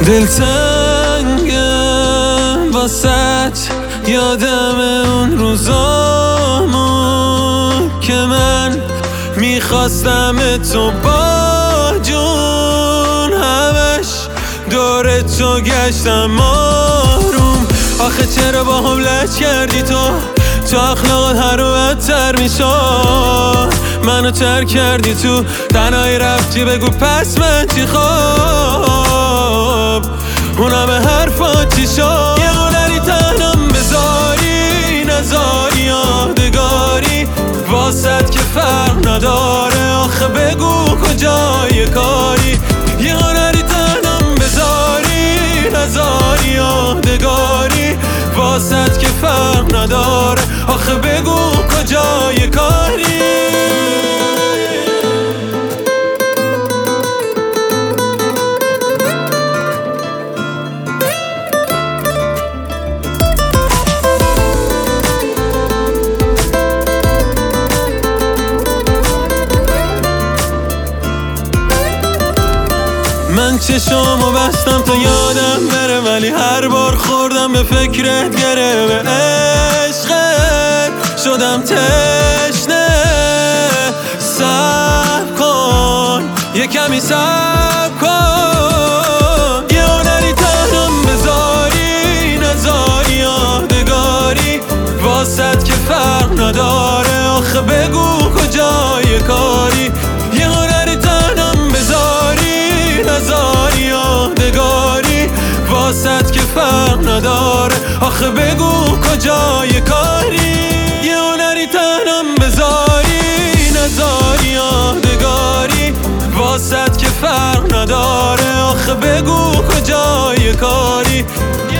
دلتنگم واسه یادم اون روزامون که من میخواستم تو با جون، همش دور تو گشتم آروم. آخه چرا با هم لج کردی تو اخلاقات هر رو بدتر میشد، منو ترک کردی تو تنهایی رفتی، بگو پس من چی خواب اون همه حرفات چی شد؟ یه هنری تنم بذاری نذاری یادگاری واسط که فرق نداره، آخه بگو کجای کاری؟ یه هنری تنم بذاری نذاری یادگاری واسط که فرق نداره، آخه بگو کجای کاری؟ من چشامو بستم تا یادم بره، ولی هر بار خوردم به فکرت گره. به عشقت شدم تشنه، صبر کن یه کمی صبر کن. یه هنری تنم بذاری نذاری یادگاری واسط که فرق نداره، آخه بگو کجای کاری؟ یه هنری تنم بذاری نذاری یادگاری واسط که فرق نداره، آخه بگو کجای کاری؟ یه هنری تنم بذاری نذاری یادگاری واسط که فرق نداره، آخه بگو کجای کاری؟